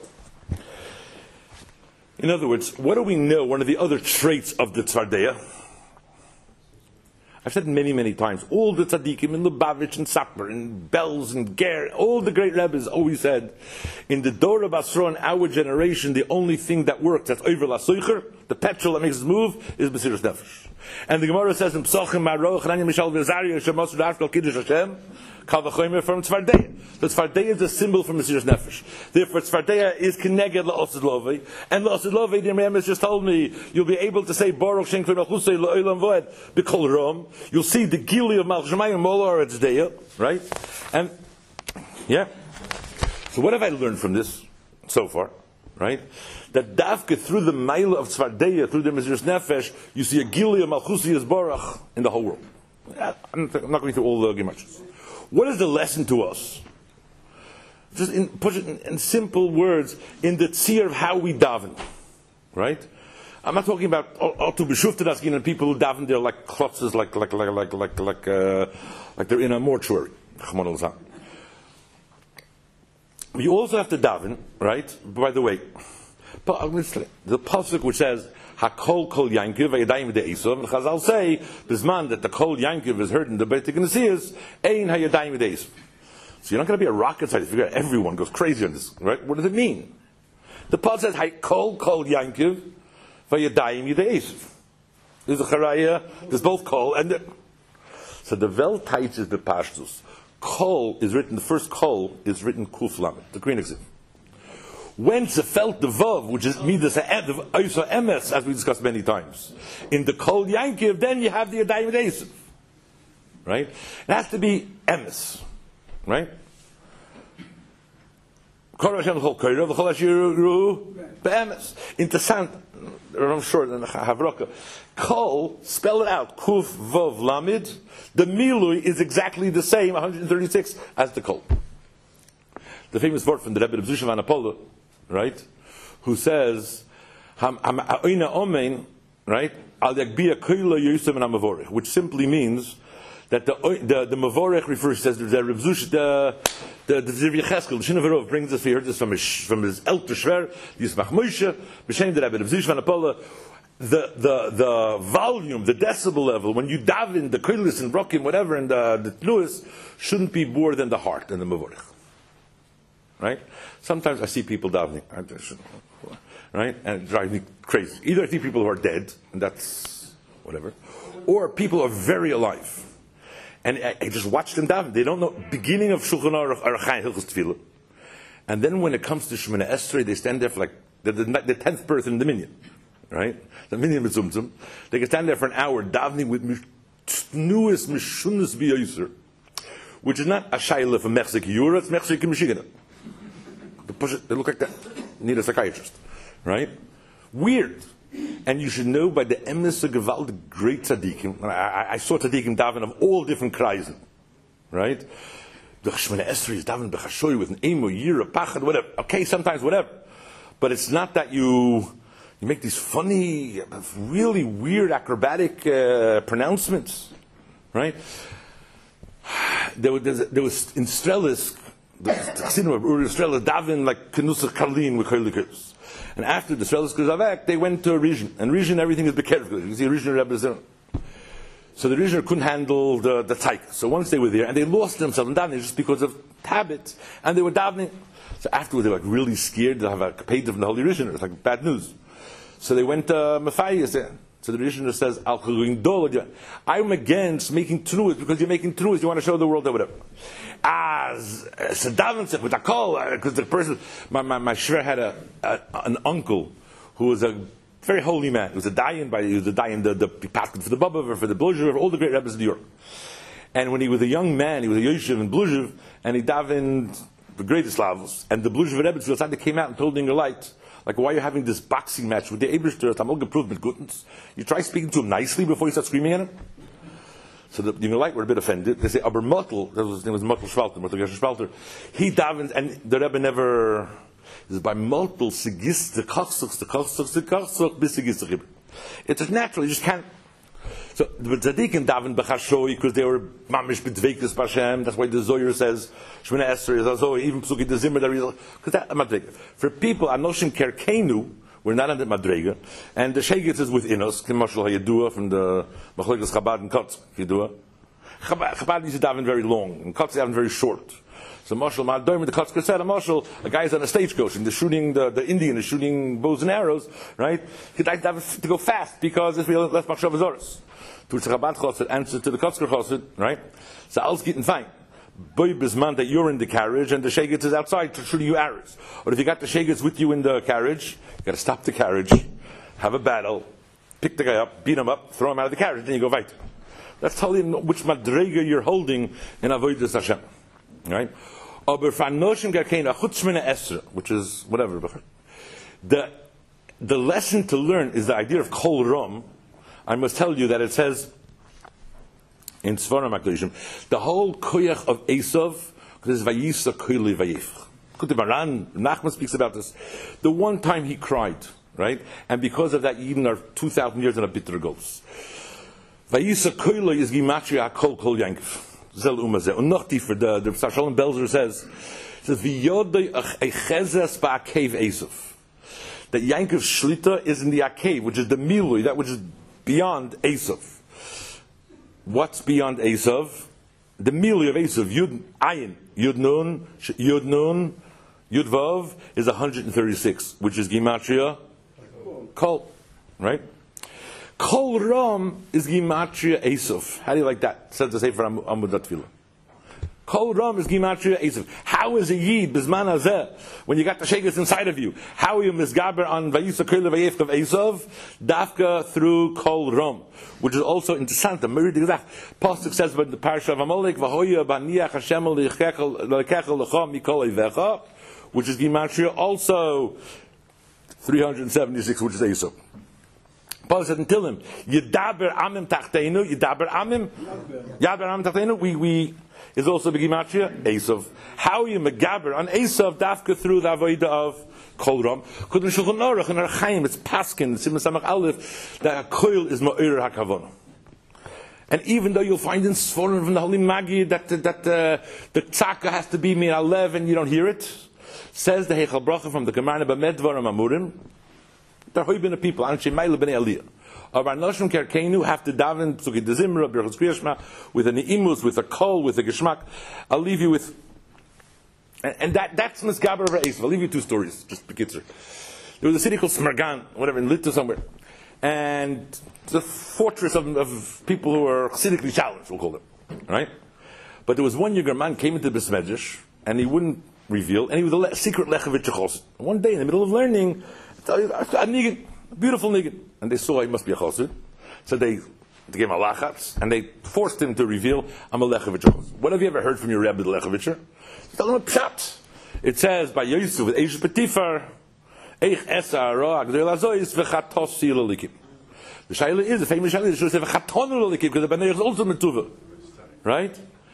In other words, what do we know? One of the other traits of the Tzvardeya. I've said many, many times, all the tzaddikim in Lubavitch and Sapper and Belz and Ger, all the great rabbis always said, in the Dor of Asro in our generation, the only thing that works, that's Oiver LaSoicher, the petrol that makes us move, is B'siras Nefesh. And the Gemara says in Psachim Maroch, Hananya Mishal V'Zaria, Shemosud Afkal Kiddush Hashem, Kal V'choymer from Tzvardeya. The Tzvardeya is a symbol for B'siras Nefesh. Therefore, Tzvardeya is Keneged La'osid Lovei, and La'osid Lovei, the Imam just told me, you'll be able to say Baruch Shem Kveid Malchusei La'olam Voed, B'Kol Rom. You'll see the Gili of Malchus Shemayim Molar Etzdeya, right? And, yeah. So what have I learned from this so far? Right? That Davke, through the Maila of Tzvardeya, through the B'siras Nefesh, you see a Gili of Malchusei Yisborach in the whole world. I'm not going through all the Gemachos. What is the lesson to us? Just in, put it in, in simple words, in the tzir of how we daven. Right? I'm not talking about all to b'shuftedas, and people who daven there like klotzes, like like like like like like uh, like they're in a mortuary. You also have to daven, right? By the way, the pasuk which says Hakol Kol Yankiv Hayadayim De'esav, and Chazal say this man that the Kol Yankiv is heard in the Beit HaKnesiyos Ein Hayadayim De'esav. So you're not going to be a rocket scientist. Figure out everyone goes crazy on this, right? What does it mean? The pasuk says Hakol Kol Yankiv Hayadayim De'esav. There's a Charaya. There's both Kol and the, so the Vel teaches the Pashtus. Kol is written. The first Kol is written Kuf Lamed, the green exif. When felt the Vav, which is Midas Ayusa Emes, as we discussed many times, in the Kol Yankiv, then you have the Yadayim De'esav. Right? It has to be Emes. Right? Interessant. I'm sure. Havroka. Kol, spell it out. Kuf Vav Lamid. The Milui is exactly the same, one hundred thirty-six, as the Kol. The famous word from the Rebbe of Zushav Anapolo, right? Who says, Ha'oina Omein, right? Al yakbiya koila yosem and amavorech, which simply means that the the, the mavorech refers says the Reb Zush, the the the Zivya Cheskel, the Shinavarov brings us. He heard this from his from his elder Shver, Yismach Moshe, b'shem the Rebbe Reb Zush van Apolla. The the the volume, the decibel level, when you daven the koilis and brokim, whatever, and the the tnuas, shouldn't be more than the heart and the mavorech. Right? Sometimes I see people davening, right, and it drives me crazy. Either I see people who are dead, and that's whatever, or people who are very alive. And I, I just watch them daven. They don't know beginning of Shulchan Aruch or Chaim Hilchos Tefillah, and then when it comes to Shemona Esrei, they stand there for like the, the, the tenth person in the minyan, right? The minyan mitzumtzum. They can stand there for an hour davening with tnuas mishunas b'yoser, which is not a shayla for Mechzik Yura, it's Mechzik Michigan. They push it. They look like that. Need a psychiatrist, right? Weird. And you should know by the emes of Gewalt, the great tzaddikim. I, I, I saw tzaddikim daven of all different kreisen, right? The Shemona Esrei is daven b'chashoy with an emu, yira, pachad, whatever. Okay, sometimes whatever, but it's not that you you make these funny, really weird acrobatic uh, pronouncements, right? There was, there was in Strelisk, the Chassidim of Uri Strelisk daven like Kenusach Karlin with Koilikus. And after the Strelisk Guzavek, they went to a region. And region, everything is bekerv. You see, a region representative. So the region couldn't handle the, the taika. So once they were there, and they lost themselves in davening just because of habit, and they were davening. So afterwards, they were like really scared to have a kapeitiv in the holy region. It's like bad news. So they went to uh, Mefayis there. So the Rishon says, Al I'm against making truas because you're making truas. You want to show the world that whatever. As Sadavan with a call, because the person, my my, my shver had a, a an uncle who was a very holy man. He was a dayan by he was a dayan the the pastor for the Baba for the Bluzhev, all the great rabbis of New York. And when he was a young man, he was a Yoshev in Bluzhev, and he davened the greatest lavos. And the Bluzhev Rebbe came out and told him your light. Like, why are you having this boxing match with the Ebershter? Tamol geproved mit Gutens. You try speaking to him nicely before you start screaming at him. So the you know, like, were a bit offended. They say, Aber Mottel, that was his name was Mottel Schwalter, Mottel Gesher Schwalter. He davened, and the Rebbe never, is by Mottel, Segist, the Kochsuch, the Kochsuch, the Kochsuch, bis Segist, the It's just natural, you just can't. So the tzaddikim daven b'chashoi because they were mamish b'dveikus b'Hashem. That's why the Zohar says Shemona Esrei is also even Psuki the Zimmer. Because that madrega for people anoshim kerkenu we're not on the madrega, and the shegitz is within us. K'mashal hayedua from the Machlokes Chabad and Kotz Yedua. Chabad, Chabad used to daven very long, and Kotz daven very short. So Mashal Ma'adoim the Kotz said a Mashal, a guy's on a stagecoach and they're shooting the, the Indian is shooting bows and arrows, right? He'd like to, have, to go fast because if we left Machshav Azoros. To the Chabad Chosid, answer to the Kotzker Chosid, right? So all's getting fine. Boy bisman that you're in the carriage and the shegitz is outside to shooting you arrows. Or if you got the shegitz with you in the carriage, you got to stop the carriage, have a battle, pick the guy up, beat him up, throw him out of the carriage, then you go weiter. That's telling you which madrega you're holding in Avodas Hashem, right? Which is whatever. The the lesson to learn is the idea of kol ram. I must tell you that it says in Sfarim HaKadoshim, the whole koyach of Esav, because Vayisa koili vayif. Kutibaran, Nachman speaks about this. The one time he cried, right? And because of that, even our two thousand years in a bitter goes. Vayisa koili is gimatria kol kol yankov. Zel umazeh. And not for the, the Psar Shalom Belzer says, it says, V'yodei echezes ba'akev Esav. That Yankov's shlita is in the akev, which is the milui, that which is beyond Esav. What's beyond Esav? The milui of Esav, Yud Ayin, Yud Nun, Yud Nun, Yud Vav is one hundred thirty-six, which is Gematria Kol, right? Kol Ram is Gematria Esav. How do you like that? Says the Sefer Amud Tefillah. Kol Ram is Gematria Esav. How is a Yid, Bizman Hazeh, when you got the Shegitz inside of you? How are you misgaber on Vayisa Koile Vayef of Esav? Dafka through Kol Ram, which is also interesting. The Merid Gezach. Pasuk says about the Parsha of Amalek, Vahoya Baniach Hashem Lekechel Lecha Mikol Eivecha, which is Gematria also three hundred seventy-six, which is Esav. Paul said until him, Yedaber Amim Tachteinu, Yedaber Amim, Yedaber Amim Tachteinu, we, we, is also Begimatria, Esav. How are you Megaber on Esav, Dafka through the Avodah of Kol Ram. Could in Shulchan Aruch and Archaim, it's Paskin, it's Simon Samach Aleph, that a koil is Ma'ir HaKavona. And even though you'll find in Sforim from the Holy Magi that, that uh, the tzaka has to be Min Alev and you don't hear it, says the Heichal Bracha from the Gemara B'Medvarim Amurim, there have been a people, Anshe Meile B'nei Aliyah. Of our Noshim Kerkeinu have to daven Psuki de Zimra, Birchos Kriyashma, with a Neimus, with a Kol, with a Geshmak. I'll leave you with, and, and that that's Misgaber of Esav. I'll leave you two stories, just Bekitzer. There was a city called Smargan, whatever, in Litva somewhere. And the fortress of, of people who are chassidically challenged, we'll call them. Right? But there was one younger man came into the Besmedrash, and he wouldn't reveal, and he was a le- secret Lechevich Chossid. One day, in the middle of learning, a niggun, a beautiful niggun. And they saw he must be a chassid. So they, they gave him a lachatz, and they forced him to reveal, I'm a Lechevich chassid. What have you ever heard from your Rebbe, the Lechevitcher? Tell him a pshat. It says, by Yosef, with Eish Petifar, Eich Esa Aroa, Gdei Lazois, V'chatos Sil Alikim. The Shaila is, the famous Shaila is, it should say, V'chaton Alikim, because the B'nei is also Metuva. Right?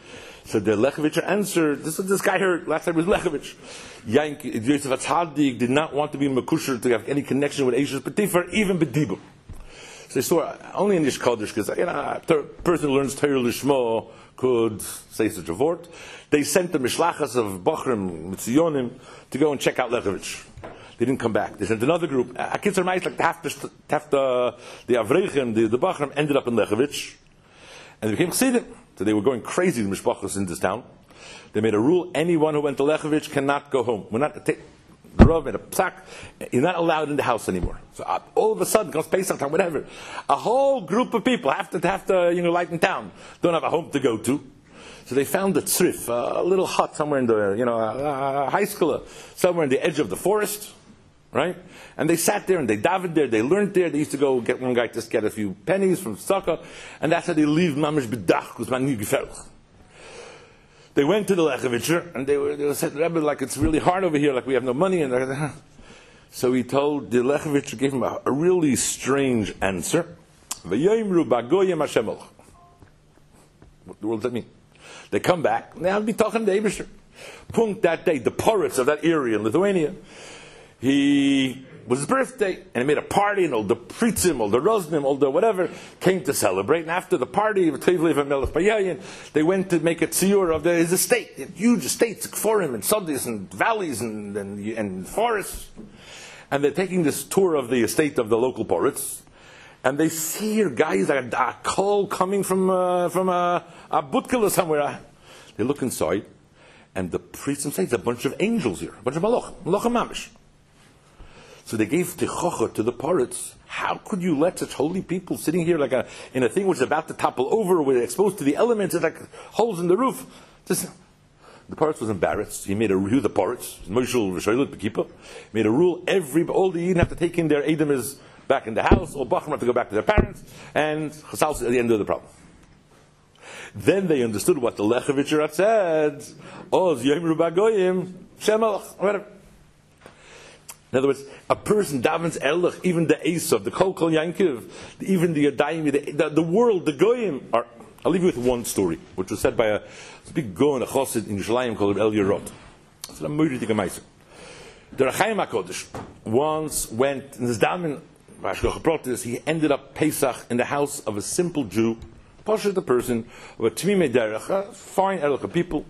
So the Lechevitcher answered, this is what this guy heard, last time was Lechevitch. Yank, Yosef HaTzadik did not want to be Mekusher to have any connection with Eishes Petifar, even B'dibur. So they saw, only in Ish Kodesh, because you know, a person who learns Torah Lishmo could say such a word. They sent the Mishlachas of Bachrim, Mitziyonim, to go and check out Lechevitch. They didn't come back. They sent another group. A Kitzer Ma'is, like half the, half the, the Avreichim, the, the Bachrim, ended up in Lechevitch. And they became Chassidim. So they were going crazy, the Mishpachos in this town. They made a rule, anyone who went to Lechevitch cannot go home. We're not, take, the Rav made a psak, you're not allowed in the house anymore. So uh, all of a sudden, comes Pesach time, whatever. A whole group of people have to, have to, you know, light in town, don't have a home to go to. So they found a tzrif, a little hut somewhere in the, you know, a, a high school, somewhere in the edge of the forest, right? And they sat there and they davened there, they learned there. They used to go get one guy just get a few pennies from Sukkah, and that's how they leave mamish b'dach, because man gefällig. They went to the Lechevitcher and they were they said, Rebbe, like it's really hard over here, like we have no money. And so he told the Lechevitcher, gave him a, a really strange answer. V'yoimru b'goyim Hashem olch. What the world does that mean? They come back. Now I'll be talking to Eibishter. Punkt that day, the poritz of that area in Lithuania. He was his birthday, and he made a party, and all the Pritzim, all the Rosnim, all the whatever, came to celebrate. And after the party, they went to make a tziyur of the, his estate, huge estates, kforim, and sodis, and valleys, and, and, and forests. And they're taking this tour of the estate of the local poritz, and they see here guys, like a, a call coming from, uh, from a, a butkala somewhere. They look inside, and the Pritzim say, it's a bunch of angels here, a bunch of malach, malach mamish. So they gave techocha to the poritz. How could you let such holy people sitting here like a, in a thing which is about to topple over, we're exposed to the elements, it's like holes in the roof? Just, the poritz was embarrassed. He made a rule, the poritz, Moshe Rishoylet Bekipa, made a rule, every, all the Yidden have to take in their Edom is back in the house, all Bachram have to go back to their parents, and Chasal at the end of the problem. Then they understood what the Lechevitcher had said, Oz Yomru Bagoyim, Shemalach, whatever. In other words, a person davens Erlich, even the Esav, the Kol Kol Yankiv, even the Yadayim, the, the, the world, the Goyim are. I'll leave you with one story, which was said by a, a big Goen, a Chassid in Yerushalayim called El Yerot. It's a murder to Gemaiser. The Rechaim HaKodesh once went, in this daven, he ended up Pesach in the house of a simple Jew, Pasha the person, of a Tmimei Derech, a fine Erlich people.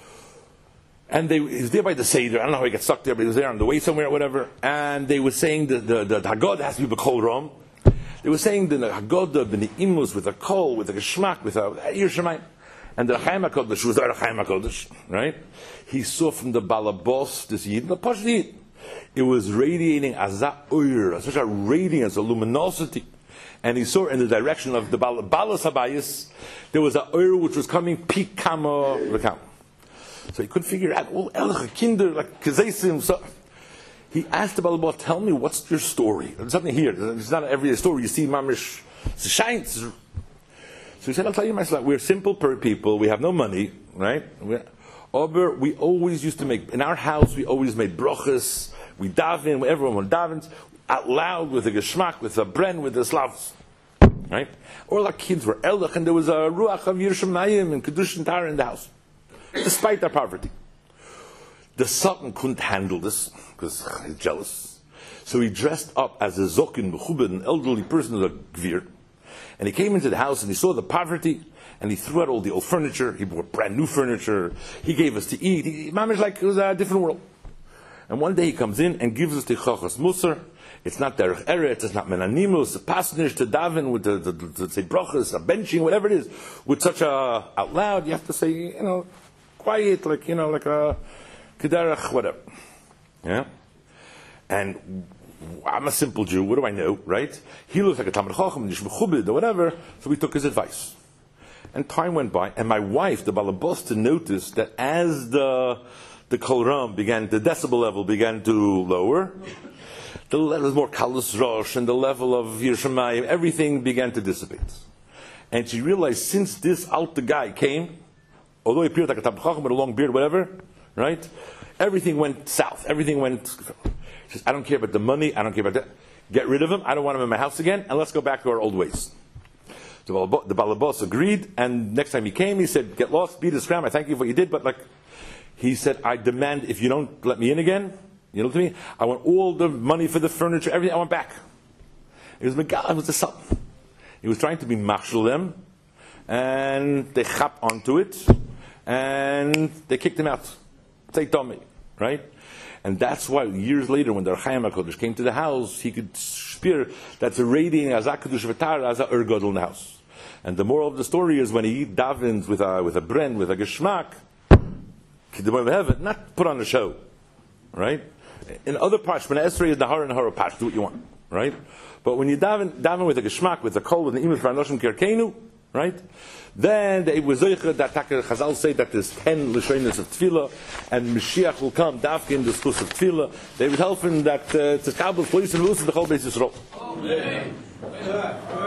And they, he was there by the Seder. I don't know how he got stuck there, but he was there on the way somewhere or whatever. And they were saying that the, the, the Haggadah has to be B'Kol Rom. They were saying the Haggadah, the Ne'imus, with a Kol, with a Geshmak, with a Yerushalayim. And the Rechaim HaKodesh was the Rechaim HaKodesh, right? He saw from the Balabos, this Yid, the Posh Yid. It was radiating Azah Oyer, such a radiance, a luminosity. And he saw in the direction of the Balas Habayis, there was a Oyer which was coming, Pik Kama Rekam. So he couldn't figure out, well, Elch, Kinder, like Kazesim. So he asked the Balabot, tell me, what's your story? There's something here. It's not every story you see, Mamish, it shines. So he said, I'll tell you myself, we're simple per people, we have no money, right? We're, Ober, we always used to make, in our house, we always made brochas, we daven, everyone davens, out loud with a geschmack, with a bren, with the slavs. Right? All our kids were Elch, and there was a Ruach of Yerushalayim and Kedushin and Tara in the house. Despite their poverty. The Sultan couldn't handle this, because because he's jealous. So he dressed up as a zokin mechubed, an elderly person, a gvir, and he came into the house and he saw the poverty, and he threw out all the old furniture. He bought brand new furniture. He gave us to eat. He, Mamish, like it was a different world. And one day he comes in and gives us the chachas musar. It's not derech eretz, it's not menanimus, a pasnish to daven with the, the, the, the say brachas, a benching, whatever it is, with such a out loud. You have to say, you know, quiet, like you know, like a kederach, whatever. Yeah. And I'm a simple Jew. What do I know, right? He looks like a Talmid Chacham, Nishmechubid, or whatever. So we took his advice. And time went by, and my wife, the Balabosta, noticed that as the the Kol Ram began, the decibel level began to lower, the level was more Kalus Rosh, and the level of Yerushalayim, everything began to dissipate. And she realized since this alter guy came, although he appeared like a Talmid Chacham with a long beard, whatever, right? Everything went south. Everything went. She says, I don't care about the money. I don't care about that. Get rid of him. I don't want him in my house again. And let's go back to our old ways. So the Balabos agreed. And next time he came, he said, "Get lost, beat his crown. I thank you for what you did." But like, he said, "I demand if you don't let me in again, you know what I mean? I want all the money for the furniture, everything. I want back." It was Megal. It was the son. He was trying to be marshal them, and they chap onto it, and they kicked him out. Say Tommy, right? And that's why years later, when the Chaim HaKadosh came to the house, he could spear that's a radiating as a Kadosh V'tar as a Ur Gadol in the house. And the moral of the story is when he davens with a with a bren, with a geschmack, not put on a show, right? In other parts, when Esrei is Nahar and Nahar Pash, do what you want, right? But when you daven daven with a geschmack, with a kol, with an image for Anoshim Kerkeinu, right? Then it was that Chazal say that there's ten Lashonos of Tefillah, and Mashiach will come, Dafke in the schus of Tefillah. They would help him that uh, to Kabbalah, police and lose the whole basis role.